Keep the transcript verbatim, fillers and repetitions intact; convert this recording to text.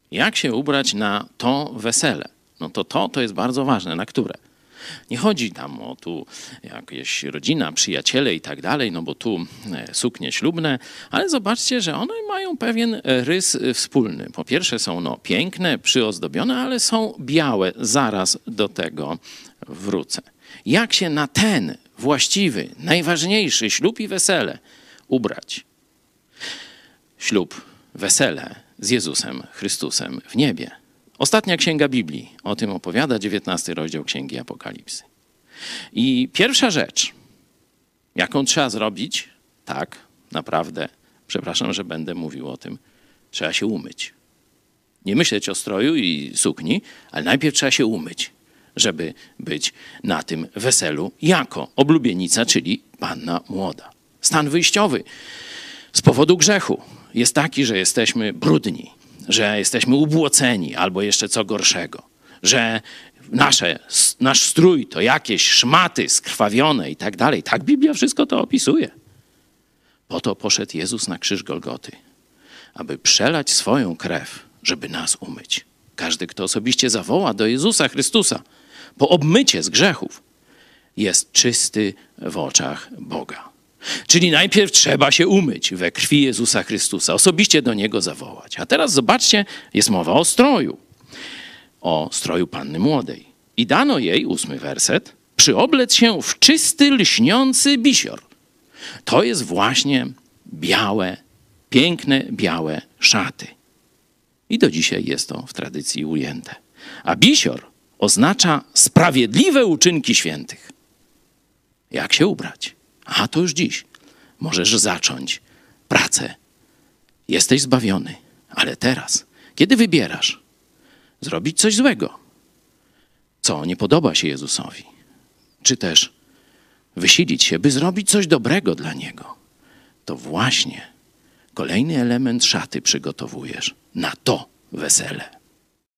Jak się ubrać na to wesele? No to to, to jest bardzo ważne. Na które? Nie chodzi tam o tu jakieś rodzina, przyjaciele i tak dalej, no bo tu suknie ślubne, ale zobaczcie, że one mają pewien rys wspólny. Po pierwsze są no piękne, przyozdobione, ale są białe. Zaraz do tego wrócę. Jak się na ten właściwy, najważniejszy ślub i wesele ubrać? Ślub, wesele z Jezusem Chrystusem w niebie. Ostatnia księga Biblii o tym opowiada, dziewiętnasty rozdział Księgi Apokalipsy. I pierwsza rzecz, jaką trzeba zrobić, tak, naprawdę, przepraszam, że będę mówił o tym, trzeba się umyć. Nie myśleć o stroju i sukni, ale najpierw trzeba się umyć, żeby być na tym weselu jako oblubienica, czyli panna młoda. Stan wyjściowy z powodu grzechu jest taki, że jesteśmy brudni, że jesteśmy ubłoceni albo jeszcze co gorszego, że nasze, nasz strój to jakieś szmaty skrwawione i tak dalej. Tak Biblia wszystko to opisuje. Po to poszedł Jezus na krzyż Golgoty, aby przelać swoją krew, żeby nas umyć. Każdy, kto osobiście zawoła do Jezusa Chrystusa po obmycie z grzechów, jest czysty w oczach Boga. Czyli najpierw trzeba się umyć we krwi Jezusa Chrystusa, osobiście do Niego zawołać. A teraz zobaczcie, jest mowa o stroju, o stroju panny młodej. I dano jej, ósmy werset, przyoblec się w czysty, lśniący bisior. To jest właśnie białe, piękne, białe szaty. I do dzisiaj jest to w tradycji ujęte. A bisior oznacza sprawiedliwe uczynki świętych. Jak się ubrać? A to już dziś możesz zacząć pracę. Jesteś zbawiony, ale teraz, kiedy wybierasz zrobić coś złego, co nie podoba się Jezusowi, czy też wysilić się, by zrobić coś dobrego dla Niego, to właśnie kolejny element szaty przygotowujesz na to wesele.